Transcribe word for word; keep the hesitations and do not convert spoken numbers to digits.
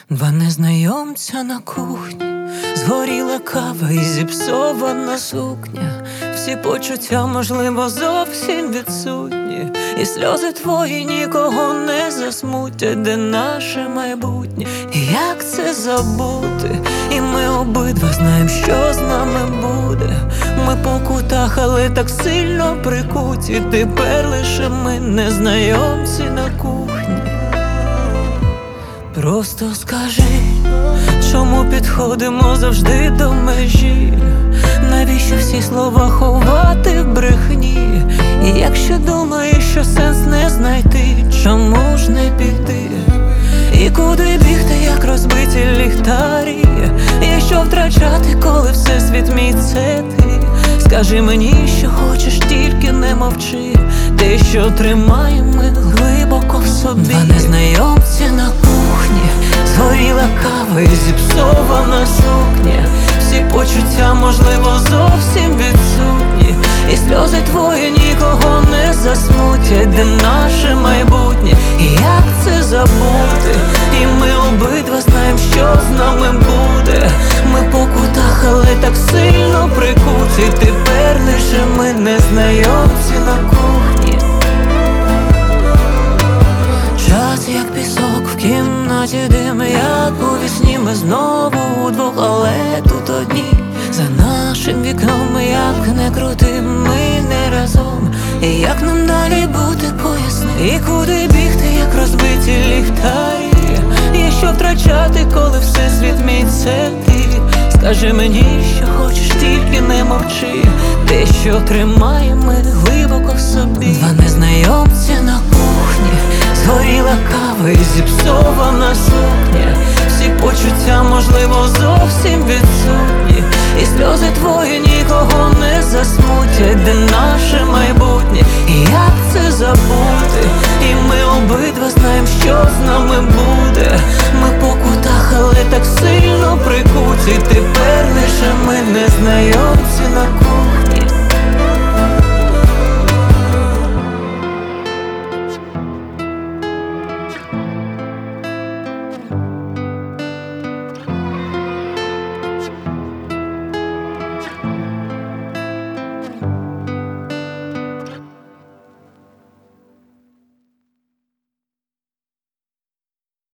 Два незнайомця на кухні, згоріла кава і зіпсована сукня. Всі почуття, можливо, зовсім відсутні, і сльози твої нікого не засмутять. Де наше майбутнє? І як це забути? І ми обидва знаємо, що з нами буде. Ми по кутах, але так сильно прикуті. Тепер лише ми незнайомці на кухні. Просто скажи, чому підходимо завжди до межі? Навіщо всі слова ховати в брехні? І якщо думаєш, що сенс не знайти, чому ж не піти? І куди бігти, як розбиті ліхтарі? І що втрачати, коли всесвіт мій це ти? Скажи мені, що хочеш, тільки не мовчи. Те, що тримаємо ми глибоко в собі. Два незнайомці на кухні, згоріла кава і зіпсована сукня. Всі почуття, можливо, зовсім відсутні, і сльози твої нікого не засмутять. Де наше майбутнє? І як це забути? І ми обидва знаємо, що з нами буде. Ми по кутах, але так сильно прикуті. Тепер лише ми незнайомці на кухні. Час як пісок в кімнаті дим, як у вісні ми знову удвох, але тут одні. За нашим вікном, як не крути, ми не разом. І як нам далі бути, поясни? І куди бігти, як розбиті ліхтарі? І що втрачати, коли всесвіт мій це ти? Скажи мені, що хочеш, тільки не мовчи. Те, що тримаємо ми глибоко в собі. Два незнайомці на кухні, згоріла кава і зіпсована сукня. Всі почуття, можливо, зовсім відсутні, і сльози твої нікого не засмутять. Де наше майбутнє? І як це забути?